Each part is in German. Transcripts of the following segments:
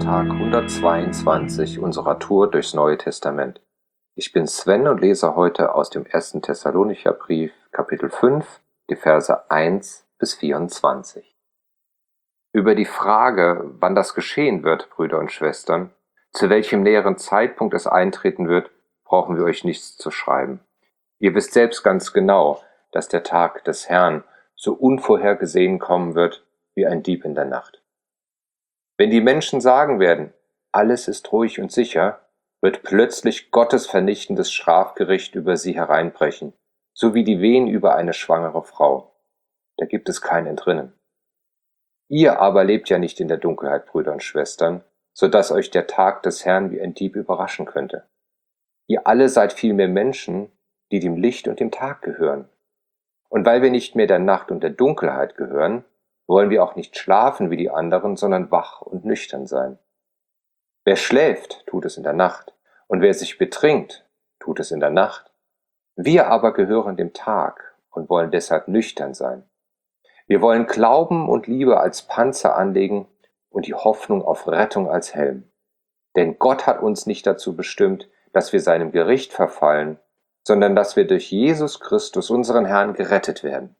Tag 122 unserer Tour durchs Neue Testament. Ich bin Sven und lese heute aus dem 1. Thessalonicher Brief, Kapitel 5, die Verse 1 bis 24. Über die Frage, wann das geschehen wird, Brüder und Schwestern, zu welchem näheren Zeitpunkt es eintreten wird, brauchen wir euch nichts zu schreiben. Ihr wisst selbst ganz genau, dass der Tag des Herrn so unvorhergesehen kommen wird wie ein Dieb in der Nacht. Wenn die Menschen sagen werden, alles ist ruhig und sicher, wird plötzlich Gottes vernichtendes Strafgericht über sie hereinbrechen, so wie die Wehen über eine schwangere Frau. Da gibt es kein Entrinnen. Ihr aber lebt ja nicht in der Dunkelheit, Brüder und Schwestern, so dass euch der Tag des Herrn wie ein Dieb überraschen könnte. Ihr alle seid vielmehr Menschen, die dem Licht und dem Tag gehören. Und weil wir nicht mehr der Nacht und der Dunkelheit gehören, wollen wir auch nicht schlafen wie die anderen, sondern wach und nüchtern sein. Wer schläft, tut es in der Nacht, und wer sich betrinkt, tut es in der Nacht. Wir aber gehören dem Tag und wollen deshalb nüchtern sein. Wir wollen Glauben und Liebe als Panzer anlegen und die Hoffnung auf Rettung als Helm. Denn Gott hat uns nicht dazu bestimmt, dass wir seinem Gericht verfallen, sondern dass wir durch Jesus Christus, unseren Herrn, gerettet werden.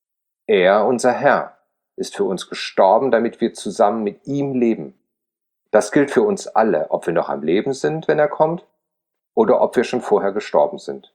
Er, unser Herr, ist für uns gestorben, damit wir zusammen mit ihm leben. Das gilt für uns alle, ob wir noch am Leben sind, wenn er kommt, oder ob wir schon vorher gestorben sind.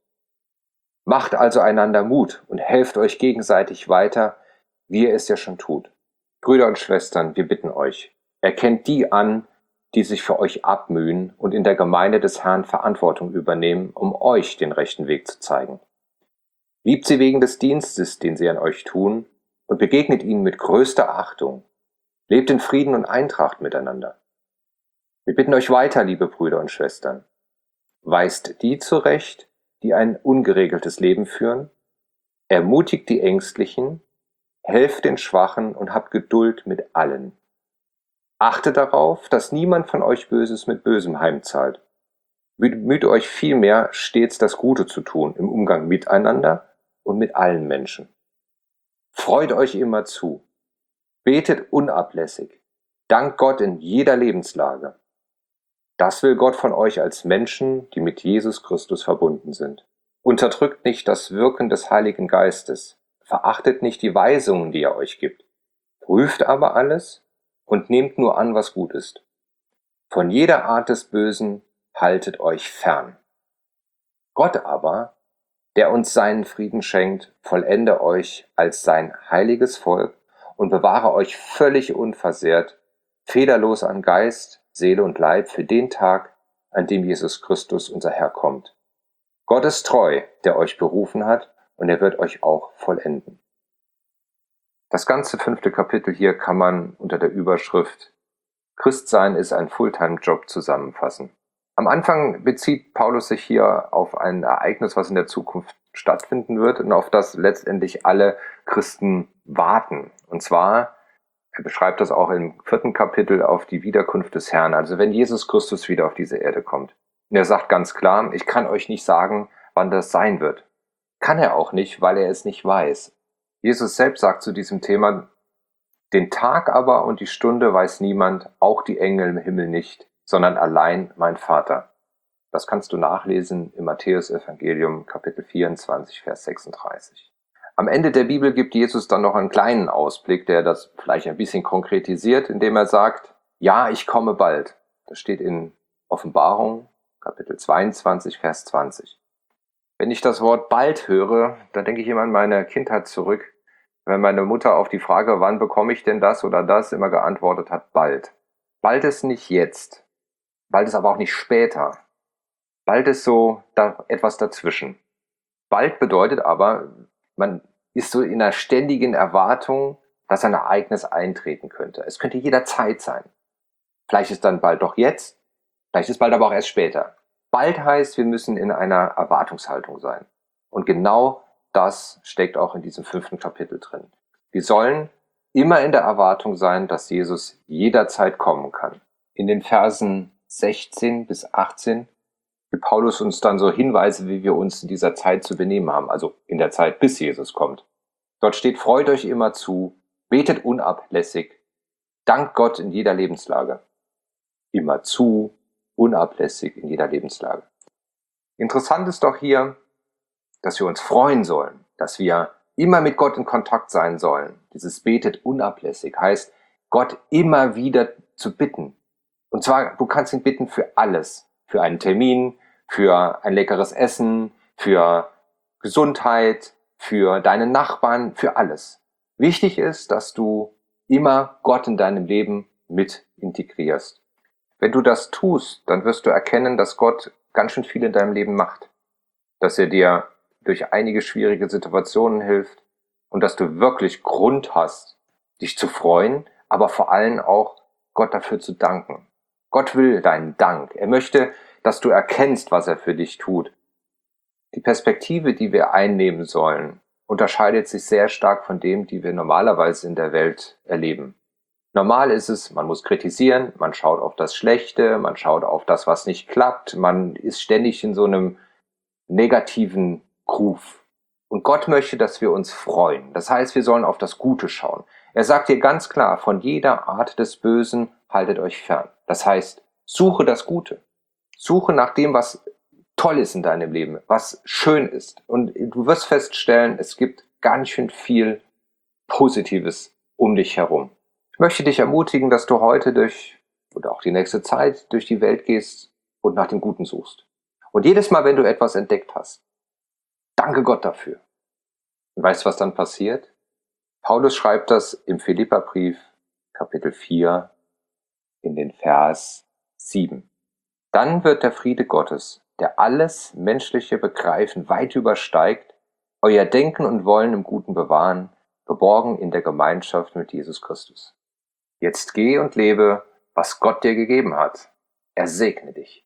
Macht also einander Mut und helft euch gegenseitig weiter, wie ihr es ja schon tut. Brüder und Schwestern, wir bitten euch, erkennt die an, die sich für euch abmühen und in der Gemeinde des Herrn Verantwortung übernehmen, um euch den rechten Weg zu zeigen. Liebt sie wegen des Dienstes, den sie an euch tun, und begegnet ihnen mit größter Achtung. Lebt in Frieden und Eintracht miteinander. Wir bitten euch weiter, liebe Brüder und Schwestern. Weist die zurecht, die ein ungeregeltes Leben führen, ermutigt die Ängstlichen, helft den Schwachen und habt Geduld mit allen. Achtet darauf, dass niemand von euch Böses mit Bösem heimzahlt. Bemüht euch vielmehr, stets das Gute zu tun, im Umgang miteinander und mit allen Menschen. Freut euch immer zu, betet unablässig, dankt Gott in jeder Lebenslage. Das will Gott von euch als Menschen, die mit Jesus Christus verbunden sind. Unterdrückt nicht das Wirken des Heiligen Geistes, verachtet nicht die Weisungen, die er euch gibt. Prüft aber alles und nehmt nur an, was gut ist. Von jeder Art des Bösen haltet euch fern. Gott aber, der uns seinen Frieden schenkt, vollende euch als sein heiliges Volk und bewahre euch völlig unversehrt, fehlerlos an Geist, Seele und Leib für den Tag, an dem Jesus Christus, unser Herr, kommt. Gott ist treu, der euch berufen hat, und er wird euch auch vollenden. Das ganze 5. Kapitel hier kann man unter der Überschrift Christsein ist ein Fulltime-Job zusammenfassen. Am Anfang bezieht Paulus sich hier auf ein Ereignis, was in der Zukunft stattfinden wird und auf das letztendlich alle Christen warten. Und zwar, er beschreibt das auch im 4. Kapitel, auf die Wiederkunft des Herrn, also wenn Jesus Christus wieder auf diese Erde kommt. Und er sagt ganz klar, ich kann euch nicht sagen, wann das sein wird. Kann er auch nicht, weil er es nicht weiß. Jesus selbst sagt zu diesem Thema, den Tag aber und die Stunde weiß niemand, auch die Engel im Himmel nicht, sondern allein mein Vater. Das kannst du nachlesen im Matthäus-Evangelium, Kapitel 24, Vers 36. Am Ende der Bibel gibt Jesus dann noch einen kleinen Ausblick, der das vielleicht ein bisschen konkretisiert, indem er sagt, ja, ich komme bald. Das steht in Offenbarung, Kapitel 22, Vers 20. Wenn ich das Wort bald höre, dann denke ich immer an meine Kindheit zurück, wenn meine Mutter auf die Frage, wann bekomme ich denn das oder das, immer geantwortet hat, bald. Bald ist nicht jetzt. Bald ist aber auch nicht später. Bald ist so etwas dazwischen. Bald bedeutet aber, man ist so in einer ständigen Erwartung, dass ein Ereignis eintreten könnte. Es könnte jederzeit sein. Vielleicht ist dann bald doch jetzt, vielleicht ist bald aber auch erst später. Bald heißt, wir müssen in einer Erwartungshaltung sein. Und genau das steckt auch in diesem 5. Kapitel drin. Wir sollen immer in der Erwartung sein, dass Jesus jederzeit kommen kann. In den Versen 16 bis 18 gibt Paulus uns dann so Hinweise, wie wir uns in dieser Zeit zu benehmen haben, also in der Zeit, bis Jesus kommt. Dort steht, freut euch immer zu, betet unablässig, dankt Gott in jeder Lebenslage. immerzu, unablässig in jeder Lebenslage. Interessant ist doch hier, dass wir uns freuen sollen, dass wir immer mit Gott in Kontakt sein sollen. Dieses betet unablässig heißt, Gott immer wieder zu bitten. Und zwar, du kannst ihn bitten für alles. Für einen Termin, für ein leckeres Essen, für Gesundheit, für deinen Nachbarn, für alles. Wichtig ist, dass du immer Gott in deinem Leben mit integrierst. Wenn du das tust, dann wirst du erkennen, dass Gott ganz schön viel in deinem Leben macht. Dass er dir durch einige schwierige Situationen hilft und dass du wirklich Grund hast, dich zu freuen, aber vor allem auch Gott dafür zu danken. Gott will deinen Dank. Er möchte, dass du erkennst, was er für dich tut. Die Perspektive, die wir einnehmen sollen, unterscheidet sich sehr stark von dem, die wir normalerweise in der Welt erleben. Normal ist es, man muss kritisieren, man schaut auf das Schlechte, man schaut auf das, was nicht klappt, man ist ständig in so einem negativen Groove. Und Gott möchte, dass wir uns freuen. Das heißt, wir sollen auf das Gute schauen. Er sagt dir ganz klar, von jeder Art des Bösen haltet euch fern. Das heißt, suche das Gute. Suche nach dem, was toll ist in deinem Leben, was schön ist. Und du wirst feststellen, es gibt ganz schön viel Positives um dich herum. Ich möchte dich ermutigen, dass du heute oder auch die nächste Zeit durch die Welt gehst und nach dem Guten suchst. Und jedes Mal, wenn du etwas entdeckt hast, danke Gott dafür. Und weißt du, was dann passiert? Paulus schreibt das im Philipperbrief, Kapitel 4, in den Vers 7. Dann wird der Friede Gottes, der alles menschliche Begreifen weit übersteigt, euer Denken und Wollen im Guten bewahren, geborgen in der Gemeinschaft mit Jesus Christus. Jetzt geh und lebe, was Gott dir gegeben hat. Er segne dich.